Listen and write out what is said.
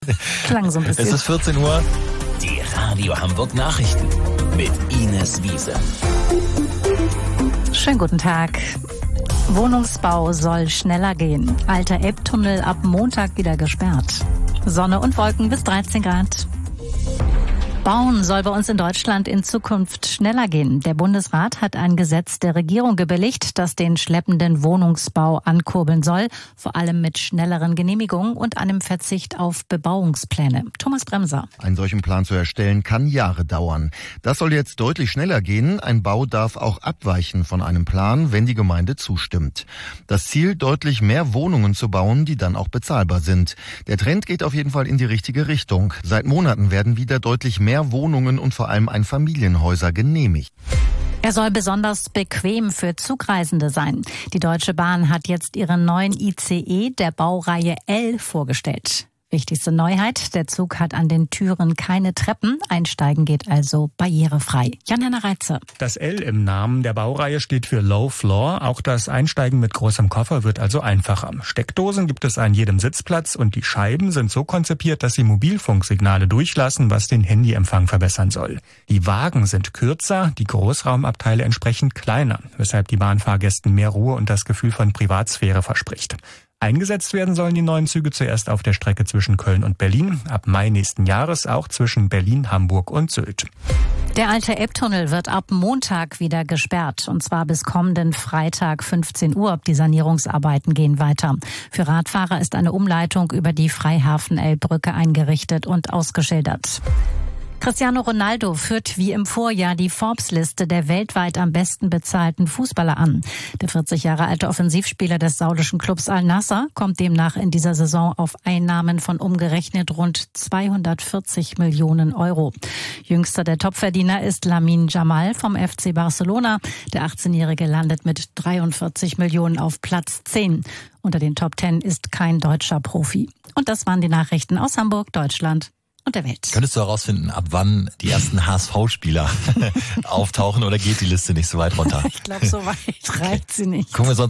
Klang so ein bisschen. Es ist 14 Uhr. Die Radio Hamburg Nachrichten mit Ines Wiese. Schönen guten Tag. Wohnungsbau soll schneller gehen. Alter Elbtunnel ab Montag wieder gesperrt. Sonne und Wolken bis 13 Grad. Bauen soll bei uns in Deutschland in Zukunft schneller gehen. Der Bundesrat hat ein Gesetz der Regierung gebilligt, das den schleppenden Wohnungsbau ankurbeln soll, vor allem mit schnelleren Genehmigungen und einem Verzicht auf Bebauungspläne. Thomas Bremser. Einen solchen Plan zu erstellen, kann Jahre dauern. Das soll jetzt deutlich schneller gehen. Ein Bau darf auch abweichen von einem Plan, wenn die Gemeinde zustimmt. Das Ziel, deutlich mehr Wohnungen zu bauen, die dann auch bezahlbar sind. Der Trend geht auf jeden Fall in die richtige Richtung. Seit Monaten werden wieder deutlich mehr Wohnungen und vor allem Einfamilienhäuser genehmigt. Er soll besonders bequem für Zugreisende sein. Die Deutsche Bahn hat jetzt ihren neuen ICE der Baureihe L vorgestellt. Wichtigste Neuheit, der Zug hat an den Türen keine Treppen. Einsteigen geht also barrierefrei. Jan-Henner Reitze. Das L im Namen der Baureihe steht für Low Floor. Auch das Einsteigen mit großem Koffer wird also einfacher. Steckdosen gibt es an jedem Sitzplatz und die Scheiben sind so konzipiert, dass sie Mobilfunksignale durchlassen, was den Handyempfang verbessern soll. Die Wagen sind kürzer, die Großraumabteile entsprechend kleiner, weshalb die Bahnfahrgästen mehr Ruhe und das Gefühl von Privatsphäre verspricht. Eingesetzt werden sollen die neuen Züge zuerst auf der Strecke zwischen Köln und Berlin, ab Mai nächsten Jahres auch zwischen Berlin, Hamburg und Sylt. Der alte Elbtunnel wird ab Montag wieder gesperrt, und zwar bis kommenden Freitag 15 Uhr. Die Sanierungsarbeiten gehen weiter. Für Radfahrer ist eine Umleitung über die Freihafen-Elbbrücke eingerichtet und ausgeschildert. Cristiano Ronaldo führt wie im Vorjahr die Forbes-Liste der weltweit am besten bezahlten Fußballer an. Der 40 Jahre alte Offensivspieler des saudischen Clubs Al-Nassr kommt demnach in dieser Saison auf Einnahmen von umgerechnet rund 240 Millionen Euro. Jüngster der Topverdiener ist Lamine Yamal vom FC Barcelona. Der 18-Jährige landet mit 43 Millionen auf Platz 10. Unter den Top 10 ist kein deutscher Profi. Und das waren die Nachrichten aus Hamburg, Deutschland und der Welt. Könntest du herausfinden, ab wann die ersten HSV-Spieler auftauchen, oder geht die Liste nicht so weit runter? Ich glaube, so weit reicht sie nicht. Gucken wir sonst